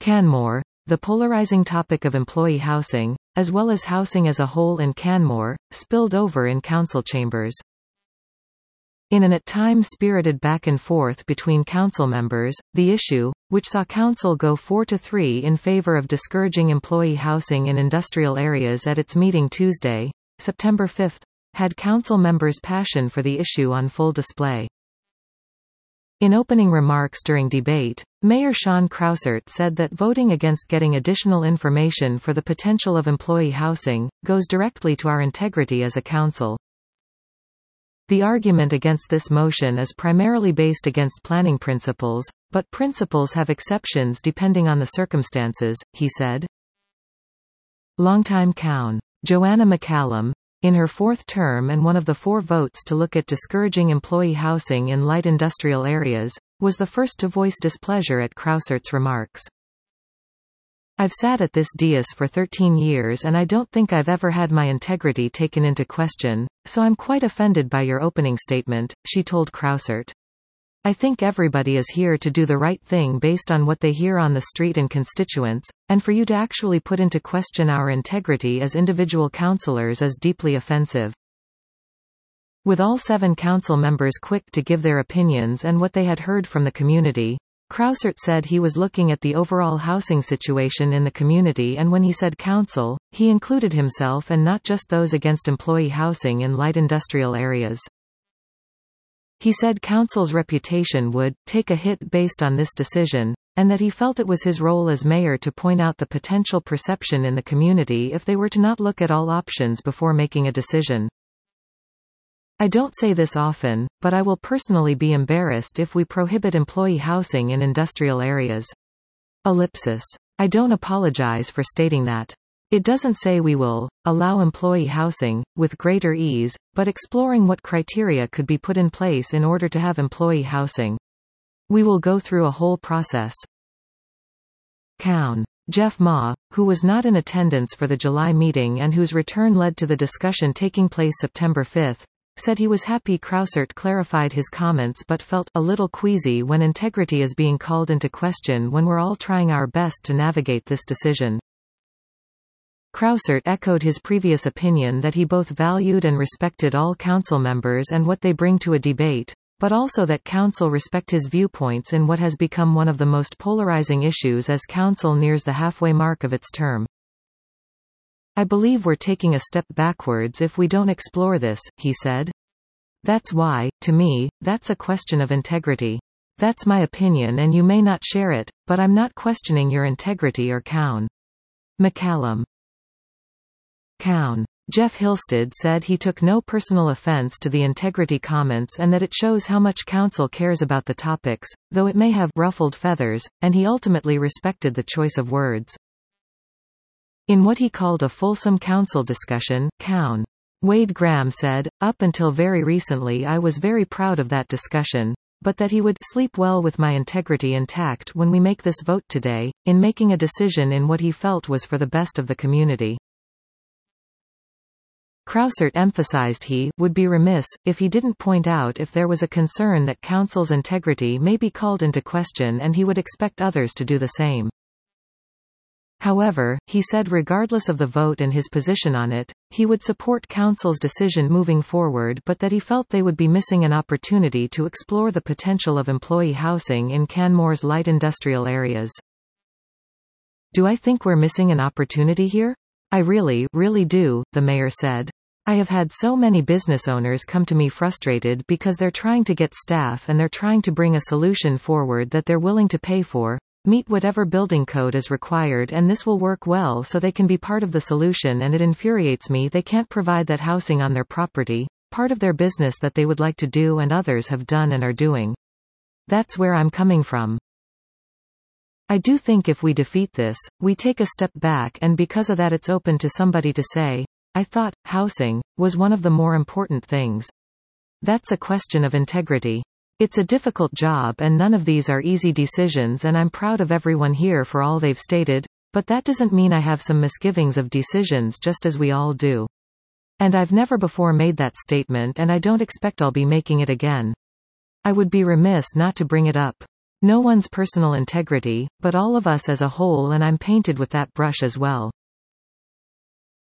Canmore, the polarizing topic of employee housing, as well as housing as a whole in Canmore, spilled over in council chambers. In an at times spirited back and forth between council members, the issue, which saw council go 4-3 in favor of discouraging employee housing in industrial areas at its meeting Tuesday, September 5, had council members' passion for the issue on full display. In opening remarks during debate, Mayor Sean Crousert said that voting against getting additional information for the potential of employee housing goes directly to our integrity as a council. The argument against this motion is primarily based against planning principles, but principles have exceptions depending on the circumstances, he said. Longtime COWN Joanna McCallum, in her fourth term and one of the 4 votes to look at discouraging employee housing in light industrial areas, was the first to voice displeasure at Crousert's remarks. I've sat at this dais for 13 years and I don't think I've ever had my integrity taken into question, so I'm quite offended by your opening statement, she told Crousert. I think everybody is here to do the right thing based on what they hear on the street and constituents, and for you to actually put into question our integrity as individual councillors is deeply offensive. With all 7 council members quick to give their opinions and what they had heard from the community, Crousert said he was looking at the overall housing situation in the community, and when he said council, he included himself and not just those against employee housing in light industrial areas. He said council's reputation would take a hit based on this decision, and that he felt it was his role as mayor to point out the potential perception in the community if they were to not look at all options before making a decision. I don't say this often, but I will personally be embarrassed if we prohibit employee housing in industrial areas. Ellipsis. I don't apologize for stating that. It doesn't say we will allow employee housing with greater ease, but exploring what criteria could be put in place in order to have employee housing. We will go through a whole process. COWN Jeff Ma, who was not in attendance for the July meeting and whose return led to the discussion taking place September 5, said he was happy Crousert clarified his comments but felt a little queasy when integrity is being called into question when we're all trying our best to navigate this decision. Crousert echoed his previous opinion that he both valued and respected all council members and what they bring to a debate, but also that council respect his viewpoints in what has become one of the most polarizing issues as council nears the halfway mark of its term. I believe we're taking a step backwards if we don't explore this, he said. That's why, to me, that's a question of integrity. That's my opinion and you may not share it, but I'm not questioning your integrity or COWN. McCallum. COWN Jeff Hilsted said he took no personal offense to the integrity comments and that it shows how much council cares about the topics, though it may have ruffled feathers, and he ultimately respected the choice of words. In what he called a fulsome council discussion, COWN Wade Graham said, up until very recently I was very proud of that discussion, but that he would sleep well with my integrity intact when we make this vote today, in making a decision in what he felt was for the best of the community. Crousert emphasized he would be remiss if he didn't point out if there was a concern that council's integrity may be called into question, and he would expect others to do the same. However, he said regardless of the vote and his position on it, he would support council's decision moving forward, but that he felt they would be missing an opportunity to explore the potential of employee housing in Canmore's light industrial areas. Do I think we're missing an opportunity here? I really do, the mayor said. I have had so many business owners come to me frustrated because they're trying to get staff and they're trying to bring a solution forward that they're willing to pay for, meet whatever building code is required, and this will work well so they can be part of the solution, and it infuriates me they can't provide that housing on their property, part of their business that they would like to do and others have done and are doing. That's where I'm coming from. I do think if we defeat this, we take a step back, and because of that it's open to somebody to say, I thought housing was one of the more important things. That's a question of integrity. It's a difficult job and none of these are easy decisions, and I'm proud of everyone here for all they've stated, but that doesn't mean I have some misgivings of decisions, just as we all do. And I've never before made that statement, and I don't expect I'll be making it again. I would be remiss not to bring it up. No one's personal integrity, but all of us as a whole, and I'm painted with that brush as well.